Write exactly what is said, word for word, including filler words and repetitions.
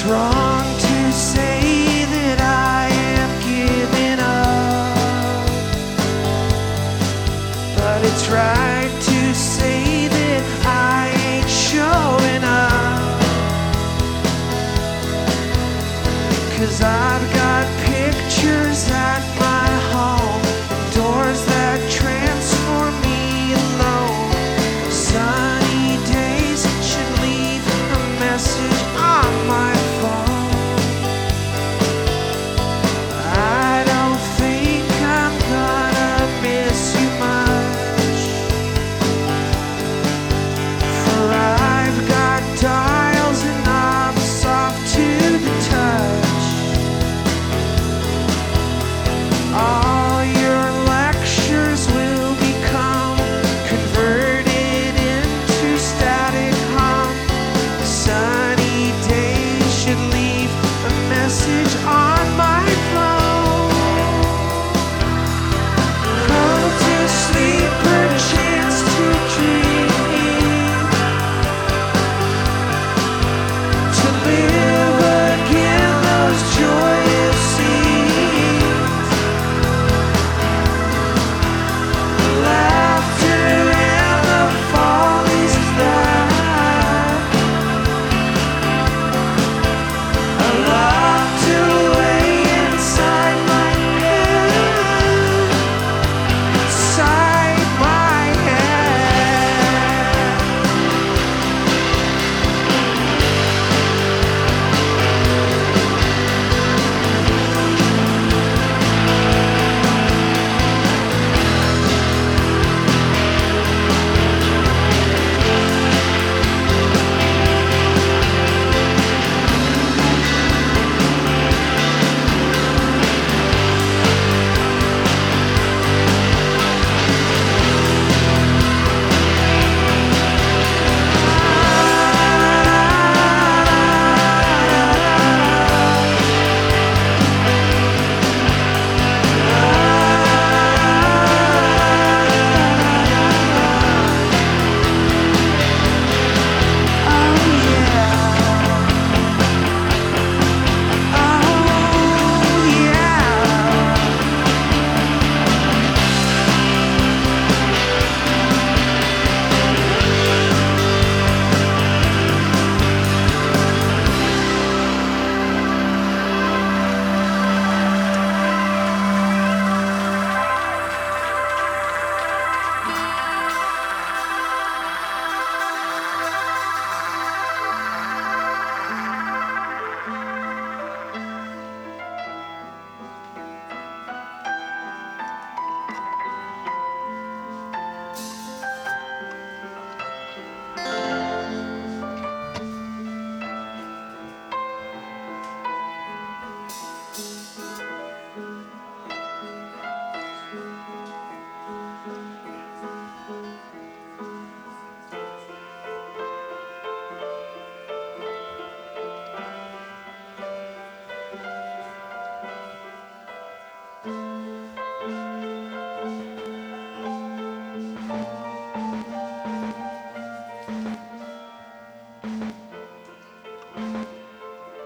wrong to say that I am giving up, but it's right to say that I ain't showing up. 'Cause I've got pictures at my home, doors that transform me alone. Sunny days should leave a message on my phone. I don't think I'm gonna miss you much, for I've got dials and knobs soft to the touch. All your lectures will become converted into static hum. Sunny days should leave a message on my phone. Go to sleep, perchance to dream, to live again those joyous scenes. Laughter and the follies that I locked away inside my head, inside my head.